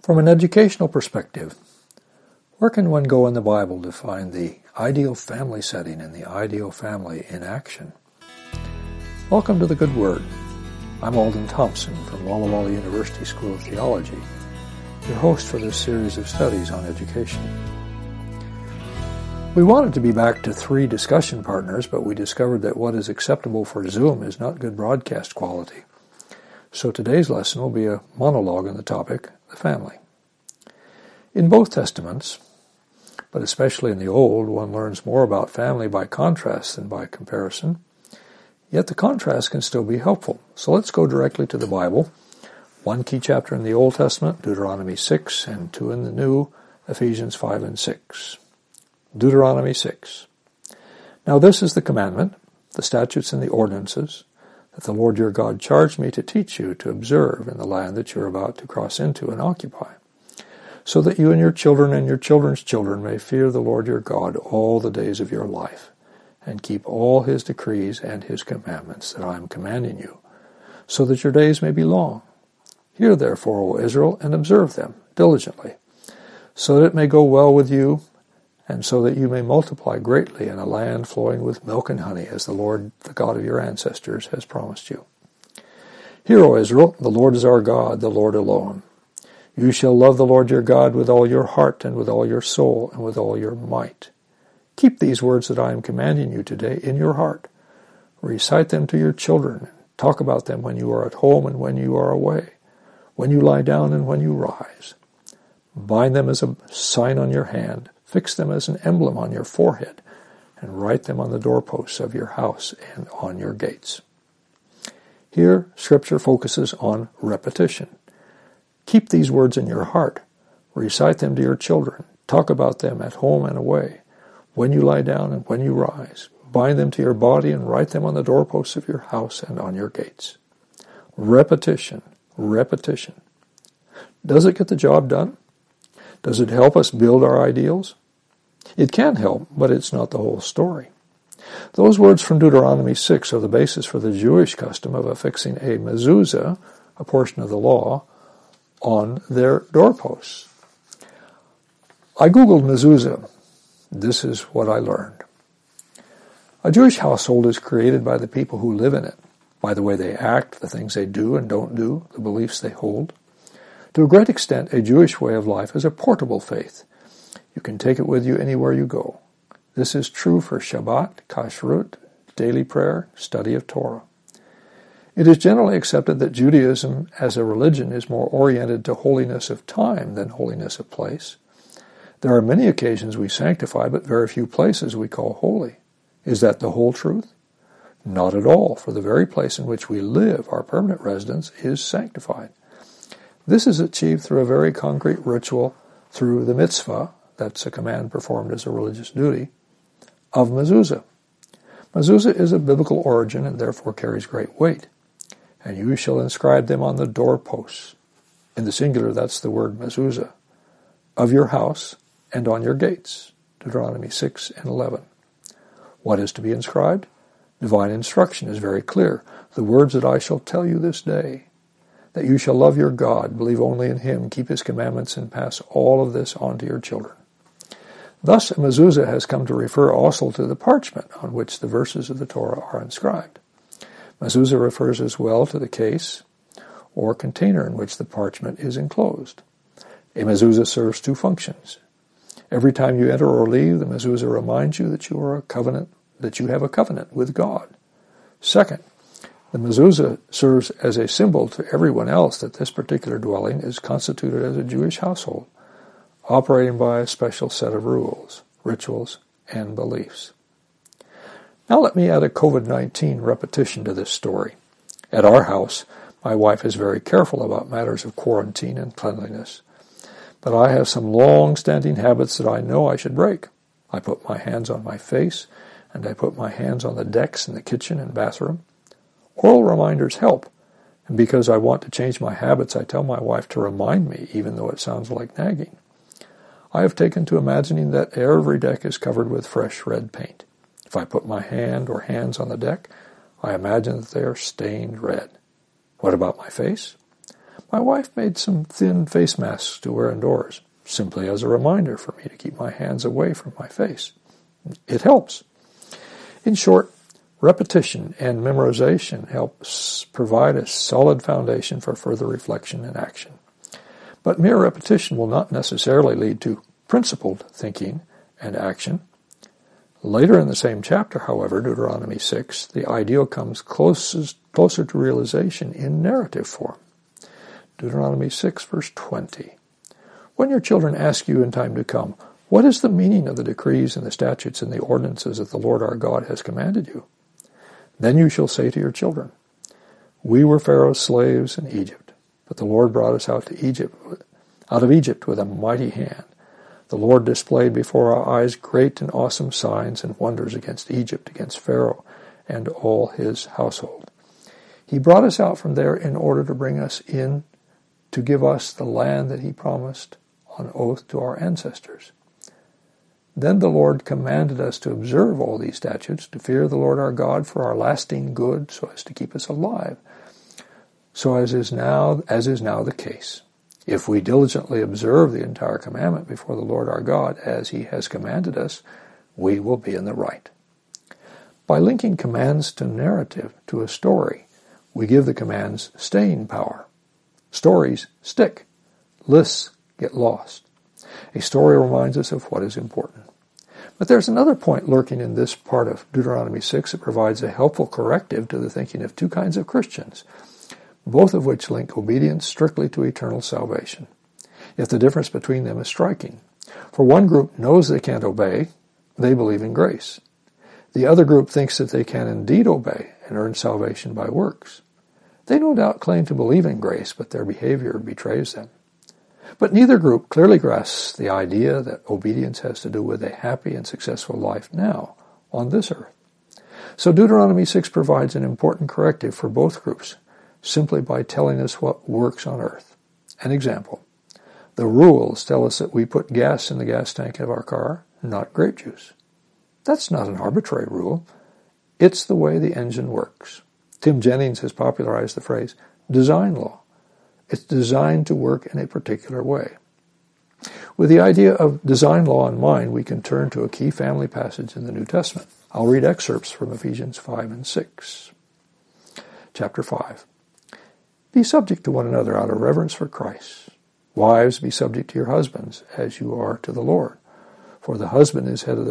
From an educational perspective, where can one go in the Bible to find the ideal family setting and the ideal family in action? Welcome to the Good Word. I'm Alden Thompson from Walla Walla University School of Theology, your host for this series of studies on education. We wanted to be back to 3 discussion partners, but we discovered that what is acceptable for Zoom is not good broadcast quality. So today's lesson will be a monologue on the topic, the family. In both Testaments, but especially in the Old, one learns more about family by contrast than by comparison. Yet the contrast can still be helpful. So let's go directly to the Bible. One key chapter in the Old Testament, Deuteronomy 6, and 2 in the New, Ephesians 5 and 6. Deuteronomy 6. Now this is the commandment, the statutes and the ordinances, that the Lord your God charged me to teach you to observe in the land that you are about to cross into and occupy, so that you and your children's children may fear the Lord your God all the days of your life, and keep all his decrees and his commandments that I am commanding you, so that your days may be long. Hear therefore, O Israel, and observe them diligently, so that it may go well with you, and so that you may multiply greatly in a land flowing with milk and honey, as the Lord, the God of your ancestors, has promised you. Hear, O Israel, the Lord is our God, the Lord alone. You shall love the Lord your God with all your heart, and with all your soul, and with all your might. Keep these words that I am commanding you today in your heart. Recite them to your children. Talk about them when you are at home and when you are away, when you lie down and when you rise. Bind them as a sign on your hand. Fix them as an emblem on your forehead, and write them on the doorposts of your house and on your gates. Here, Scripture focuses on repetition. Keep these words in your heart. Recite them to your children. Talk about them at home and away, when you lie down and when you rise. Bind them to your body and write them on the doorposts of your house and on your gates. Repetition, repetition. Does it get the job done? Does it help us build our ideals? It can help, but it's not the whole story. Those words from Deuteronomy 6 are the basis for the Jewish custom of affixing a mezuzah, a portion of the law, on their doorposts. I googled mezuzah. This is what I learned. A Jewish household is created by the people who live in it, by the way they act, the things they do and don't do, the beliefs they hold. To a great extent, a Jewish way of life is a portable faith. You can take it with you anywhere you go. This is true for Shabbat, Kashrut, daily prayer, study of Torah. It is generally accepted that Judaism as a religion is more oriented to holiness of time than holiness of place. There are many occasions we sanctify, but very few places we call holy. Is that the whole truth? Not at all, for the very place in which we live, our permanent residence, is sanctified. This is achieved through a very concrete ritual, through the mitzvah, that's a command performed as a religious duty, of mezuzah. Mezuzah is of biblical origin and therefore carries great weight. And you shall inscribe them on the doorposts. In the singular, that's the word mezuzah, of your house and on your gates. Deuteronomy 6 and 11. What is to be inscribed? Divine instruction is very clear. The words that I shall tell you this day, that you shall love your God, believe only in him, keep his commandments, and pass all of this on to your children. Thus, a mezuzah has come to refer also to the parchment on which the verses of the Torah are inscribed. Mezuzah refers as well to the case or container in which the parchment is enclosed. A mezuzah serves 2 functions. Every time you enter or leave, the mezuzah reminds you that you have a covenant with God. Second, the mezuzah serves as a symbol to everyone else that this particular dwelling is constituted as a Jewish household, operating by a special set of rules, rituals, and beliefs. Now let me add a COVID-19 repetition to this story. At our house, my wife is very careful about matters of quarantine and cleanliness, but I have some long-standing habits that I know I should break. I put my hands on my face, and I put my hands on the decks in the kitchen and bathroom. Oral reminders help, and because I want to change my habits, I tell my wife to remind me, even though it sounds like nagging. I have taken to imagining that every deck is covered with fresh red paint. If I put my hand or hands on the deck, I imagine that they are stained red. What about my face? My wife made some thin face masks to wear indoors, simply as a reminder for me to keep my hands away from my face. It helps. In short, repetition and memorization helps provide a solid foundation for further reflection and action. But mere repetition will not necessarily lead to principled thinking and action. Later in the same chapter, however, Deuteronomy 6, the ideal comes closer to realization in narrative form. Deuteronomy 6, verse 20. When your children ask you in time to come, what is the meaning of the decrees and the statutes and the ordinances that the Lord our God has commanded you? Then you shall say to your children, we were Pharaoh's slaves in Egypt, but the Lord brought us out of Egypt with a mighty hand. The Lord displayed before our eyes great and awesome signs and wonders against Egypt, against Pharaoh and all his household. He brought us out from there in order to bring us in to give us the land that he promised on oath to our ancestors. Then the Lord commanded us to observe all these statutes, to fear the Lord our God for our lasting good, so as to keep us alive, so as is now the case. If we diligently observe the entire commandment before the Lord our God, as he has commanded us, we will be in the right. By linking commands to narrative, to a story, we give the commands staying power. Stories stick. Lists get lost. A story reminds us of what is important. But there's another point lurking in this part of Deuteronomy 6 that provides a helpful corrective to the thinking of two kinds of Christians, both of which link obedience strictly to eternal salvation. Yet the difference between them is striking. For one group knows they can't obey, they believe in grace. The other group thinks that they can indeed obey and earn salvation by works. They no doubt claim to believe in grace, but their behavior betrays them. But neither group clearly grasps the idea that obedience has to do with a happy and successful life now, on this earth. So Deuteronomy 6 provides an important corrective for both groups, simply by telling us what works on earth. An example. The rules tell us that we put gas in the gas tank of our car, not grape juice. That's not an arbitrary rule. It's the way the engine works. Tim Jennings has popularized the phrase, design law. It's designed to work in a particular way. With the idea of design law in mind, we can turn to a key family passage in the New Testament. I'll read excerpts from Ephesians 5 and 6. Chapter 5. Be subject to one another out of reverence for Christ. Wives, be subject to your husbands, as you are to the Lord. For the husband is head of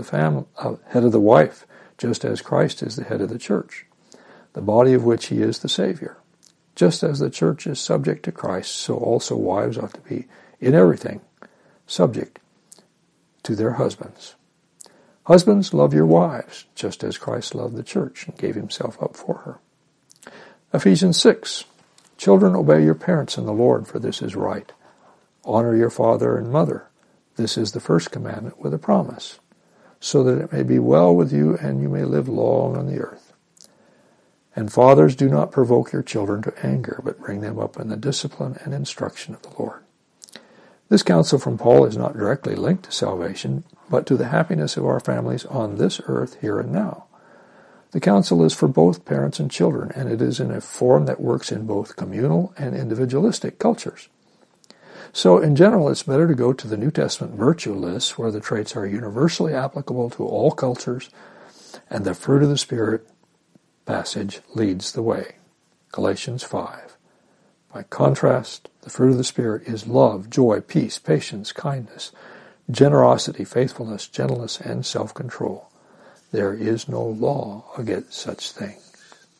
the wife, just as Christ is the head of the church, the body of which he is the Savior. Just as the church is subject to Christ, so also wives ought to be, in everything, subject to their husbands. Husbands, love your wives, just as Christ loved the church and gave himself up for her. Ephesians 6. Children, obey your parents in the Lord, for this is right. Honor your father and mother. This is the first commandment with a promise, so that it may be well with you and you may live long on the earth. And fathers, do not provoke your children to anger, but bring them up in the discipline and instruction of the Lord. This counsel from Paul is not directly linked to salvation, but to the happiness of our families on this earth, here and now. The counsel is for both parents and children, and it is in a form that works in both communal and individualistic cultures. So, in general, it's better to go to the New Testament virtue list, where the traits are universally applicable to all cultures, and the fruit of the Spirit passage leads the way. Galatians 5. By contrast, the fruit of the Spirit is love, joy, peace, patience, kindness, generosity, faithfulness, gentleness, and self-control. There is no law against such things.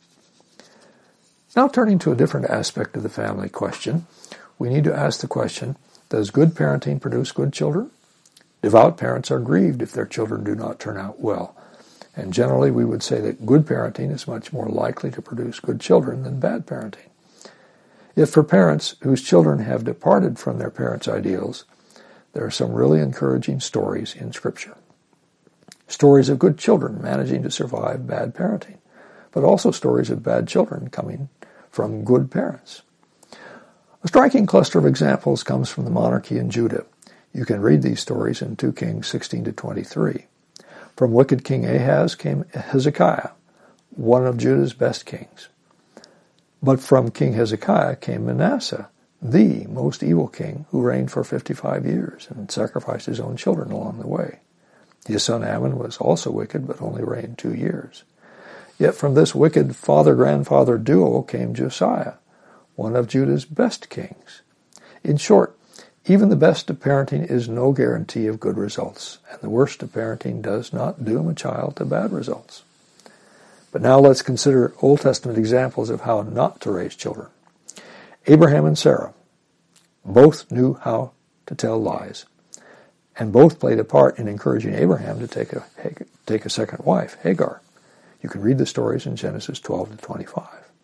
Now turning to a different aspect of the family question, we need to ask the question, does good parenting produce good children? Devout parents are grieved if their children do not turn out well. And generally we would say that good parenting is much more likely to produce good children than bad parenting. If for parents whose children have departed from their parents' ideals, there are some really encouraging stories in Scripture. Stories of good children managing to survive bad parenting, but also stories of bad children coming from good parents. A striking cluster of examples comes from the monarchy in Judah. You can read these stories in 2 Kings 16-23. From wicked King Ahaz came Hezekiah, one of Judah's best kings. But from King Hezekiah came Manasseh, the most evil king who reigned for 55 years and sacrificed his own children along the way. His son Ammon was also wicked, but only reigned 2 years. Yet from this wicked father-grandfather duo came Josiah, one of Judah's best kings. In short, even the best of parenting is no guarantee of good results, and the worst of parenting does not doom a child to bad results. But now let's consider Old Testament examples of how not to raise children. Abraham and Sarah both knew how to tell lies, and both played a part in encouraging Abraham to take a second wife, Hagar. You can read the stories in Genesis 12 to 25.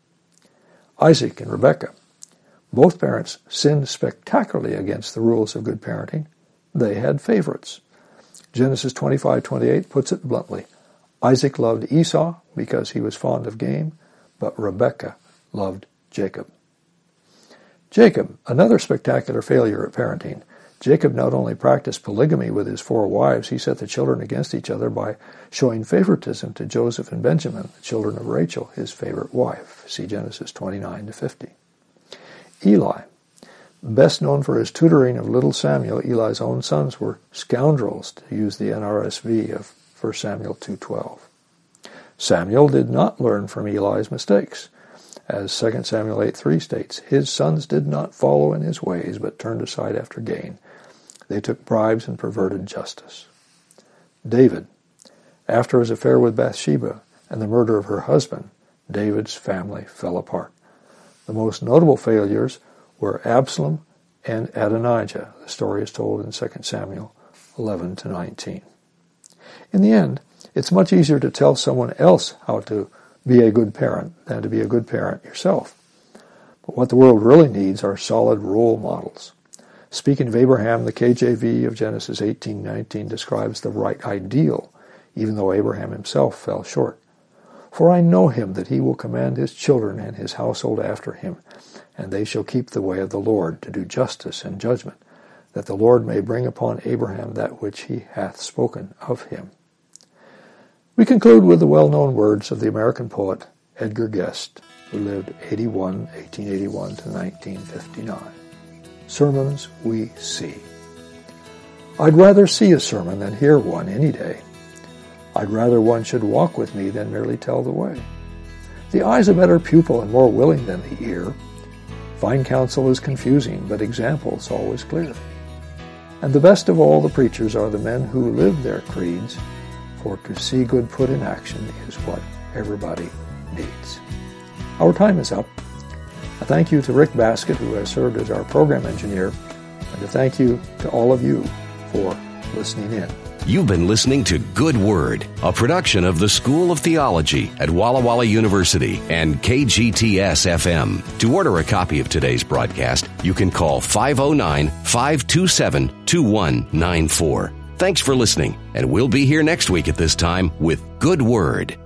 Isaac and Rebekah. Both parents sinned spectacularly against the rules of good parenting. They had favorites. Genesis 25:28 puts it bluntly. Isaac loved Esau because he was fond of game, but Rebekah loved Jacob. Jacob, another spectacular failure at parenting. Jacob not only practiced polygamy with his 4 wives, he set the children against each other by showing favoritism to Joseph and Benjamin, the children of Rachel, his favorite wife. See Genesis 29 to 50. Eli. Best known for his tutoring of little Samuel, Eli's own sons were scoundrels, to use the NRSV of 1 Samuel 2:12. Samuel did not learn from Eli's mistakes. As 2 Samuel 8:3 states, his sons did not follow in his ways, but turned aside after gain. They took bribes and perverted justice. David. After his affair with Bathsheba and the murder of her husband, David's family fell apart. The most notable failures were Absalom and Adonijah. The story is told in 2 Samuel 11 to 19. In the end, it's much easier to tell someone else how to be a good parent than to be a good parent yourself. But what the world really needs are solid role models. Speaking of Abraham, the KJV of Genesis 18:19 describes the right ideal, even though Abraham himself fell short. For I know him that he will command his children and his household after him, and they shall keep the way of the Lord, to do justice and judgment, that the Lord may bring upon Abraham that which he hath spoken of him. We conclude with the well-known words of the American poet Edgar Guest, who lived 1881 to 1959. Sermons we see. I'd rather see a sermon than hear one any day. I'd rather one should walk with me than merely tell the way. The eye's a better pupil and more willing than the ear. Fine counsel is confusing, but example's always clear. And the best of all the preachers are the men who live their creeds, for to see good put in action is what everybody needs. Our time is up. A thank you to Rick Baskett, who has served as our program engineer, and a thank you to all of you for listening in. You've been listening to Good Word, a production of the School of Theology at Walla Walla University and KGTS-FM. To order a copy of today's broadcast, you can call 509-527-2194. Thanks for listening, and we'll be here next week at this time with Good Word.